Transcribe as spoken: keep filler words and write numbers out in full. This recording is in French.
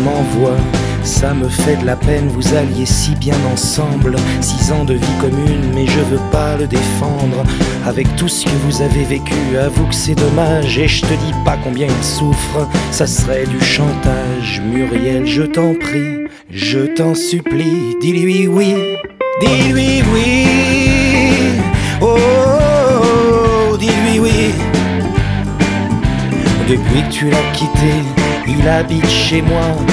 m'envoie. Ça me fait de la peine, vous alliez si bien ensemble. Six ans de vie commune, mais je veux pas le défendre. Avec tout ce que vous avez vécu, avoue que c'est dommage. Et je te dis pas combien il souffre, ça serait du chantage. Muriel, je t'en prie, je t'en supplie, dis-lui oui, dis-lui oui. Oh, oh, oh, dis-lui oui. Depuis que tu l'as quitté, il habite chez moi.